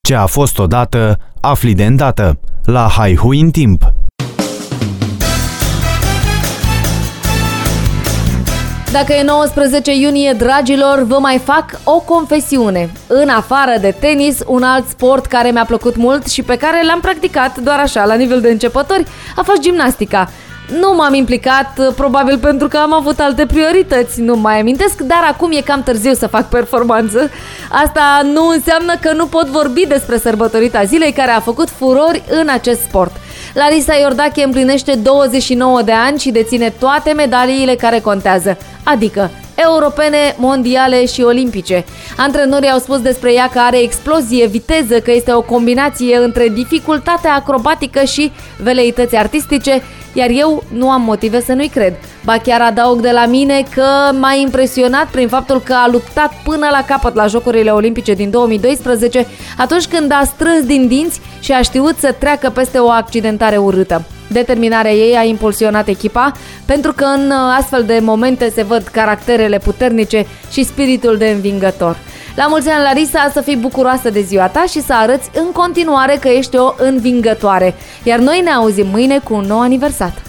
Ce a fost odată, afli de îndată. La Haihui în timp. Dacă e 19 iunie, dragilor, vă mai fac o confesiune. În afară de tenis, un alt sport care mi-a plăcut mult și pe care l-am practicat doar așa, la nivel de începători, a fost gimnastica. Nu m-am implicat, probabil pentru că am avut alte priorități, nu mai amintesc, dar acum e cam târziu să fac performanță. Asta nu înseamnă că nu pot vorbi despre sărbătorita zilei care a făcut furori în acest sport. Larisa Iordache împlinește 29 de ani și deține toate medaliile care contează, adică europene, mondiale și olimpice. Antrenorii au spus despre ea că are explozie, viteză, că este o combinație între dificultatea acrobatică și veleități artistice, iar eu nu am motive să nu-i cred. Ba chiar adaug de la mine că m-a impresionat prin faptul că a luptat până la capăt la Jocurile Olimpice din 2012, atunci când a strâns din dinți și a știut să treacă peste o accidentare urâtă. Determinarea ei a impulsionat echipa, pentru că în astfel de momente se văd caracterele puternice și spiritul de învingător. La mulți ani, Larisa, să fii bucuroasă de ziua ta și să arăți în continuare că ești o învingătoare. Iar noi ne auzim mâine cu un nou aniversat.